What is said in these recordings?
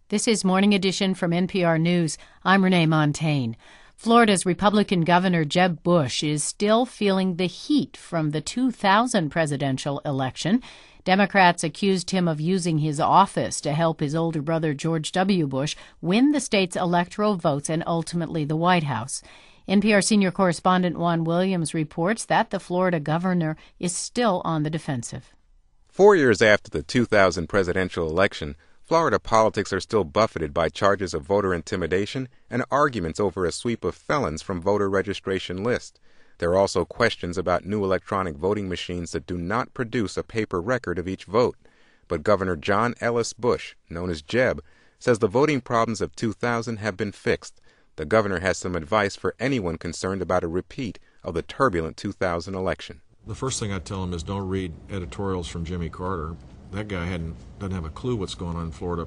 This is Morning Edition from NPR News. I'm Renee Montaigne. Florida's Republican Governor Jeb Bush is still feeling the heat from the 2000 presidential election. Democrats accused him of using his office to help his older brother George W. Bush win the state's electoral votes and ultimately the White House. NPR senior correspondent Juan Williams reports that the Florida governor is still on the defensive. 4 years after the 2000 presidential election, Florida politics are still buffeted by charges of voter intimidation and arguments over a sweep of felons from voter registration lists. There are also questions about new electronic voting machines that do not produce a paper record of each vote. But Governor John Ellis Bush, known as Jeb, says the voting problems of 2000 have been fixed. The governor has some advice for anyone concerned about a repeat of the turbulent 2000 election. The first thing I tell him is don't read editorials from Jimmy Carter. That guy doesn't have a clue what's going on in Florida.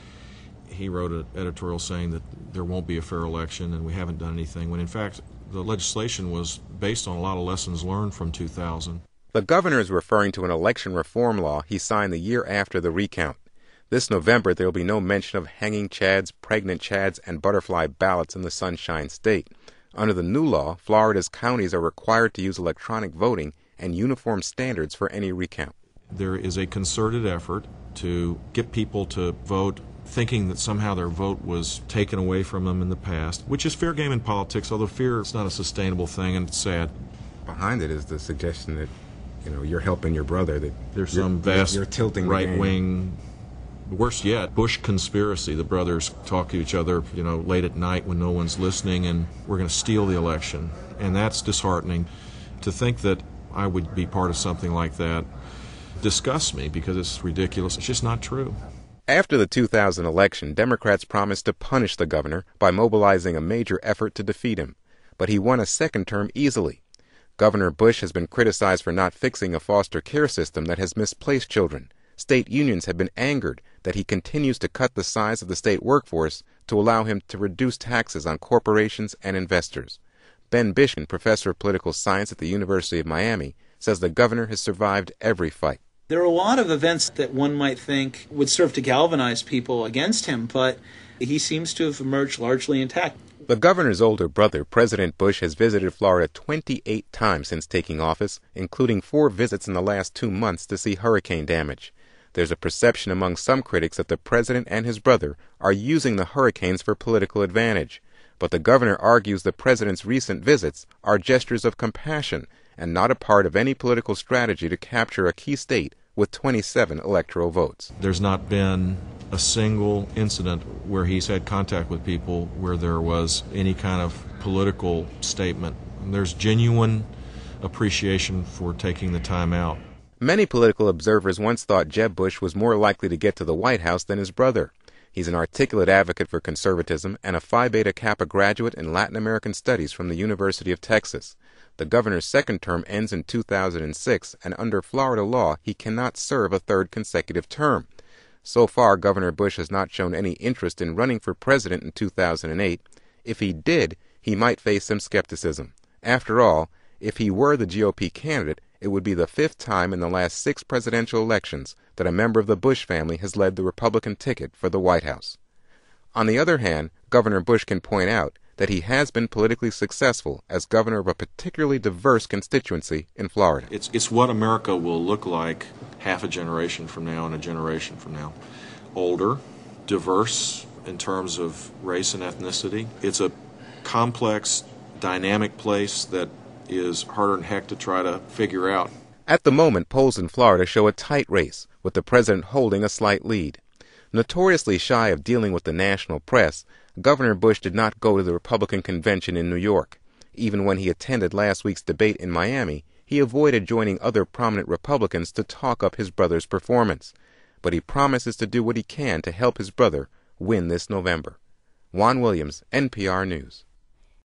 He wrote an editorial saying that there won't be a fair election and we haven't done anything, when in fact the legislation was based on a lot of lessons learned from 2000. The governor is referring to an election reform law he signed the year after the recount. This November there will be no mention of hanging chads, pregnant chads, and butterfly ballots in the Sunshine State. Under the new law, Florida's counties are required to use electronic voting and uniform standards for any recount. There is a concerted effort to get people to vote thinking that somehow their vote was taken away from them in the past, which is fair game in politics, although fear is not a sustainable thing and it's sad. Behind it is the suggestion that, you're helping your brother, that there's some vast you're tilting right-wing, worse yet, Bush conspiracy. The brothers talk to each other, late at night when no one's listening, and we're going to steal the election. And that's disheartening. To think that I would be part of something like that disgusts me because it's ridiculous. It's just not true. After the 2000 election, Democrats promised to punish the governor by mobilizing a major effort to defeat him. But he won a second term easily. Governor Bush has been criticized for not fixing a foster care system that has misplaced children. State unions have been angered that he continues to cut the size of the state workforce to allow him to reduce taxes on corporations and investors. Ben Bishkin, professor of political science at the University of Miami, says the governor has survived every fight. There are a lot of events that one might think would serve to galvanize people against him, but he seems to have emerged largely intact. The governor's older brother, President Bush, has visited Florida 28 times since taking office, including 4 visits in the last 2 months to see hurricane damage. There's a perception among some critics that the president and his brother are using the hurricanes for political advantage. But the governor argues the president's recent visits are gestures of compassion and not a part of any political strategy to capture a key state with 27 electoral votes. There's not been a single incident where he's had contact with people where there was any kind of political statement. There's genuine appreciation for taking the time out. Many political observers once thought Jeb Bush was more likely to get to the White House than his brother. He's an articulate advocate for conservatism and a Phi Beta Kappa graduate in Latin American Studies from the University of Texas. The governor's second term ends in 2006, and under Florida law, he cannot serve a third consecutive term. So far, Governor Bush has not shown any interest in running for president in 2008. If he did, he might face some skepticism. After all, if he were the GOP candidate, it would be the 5th time in the last 6 presidential elections that a member of the Bush family has led the Republican ticket for the White House. On the other hand, Governor Bush can point out that he has been politically successful as governor of a particularly diverse constituency in Florida. It's what America will look like half a generation from now and a generation from now. Older, diverse in terms of race and ethnicity. It's a complex, dynamic place that is harder than heck to try to figure out. At the moment, polls in Florida show a tight race, with the president holding a slight lead. Notoriously shy of dealing with the national press, Governor Bush did not go to the Republican convention in New York. Even when he attended last week's debate in Miami, he avoided joining other prominent Republicans to talk up his brother's performance. But he promises to do what he can to help his brother win this November. Juan Williams, NPR News.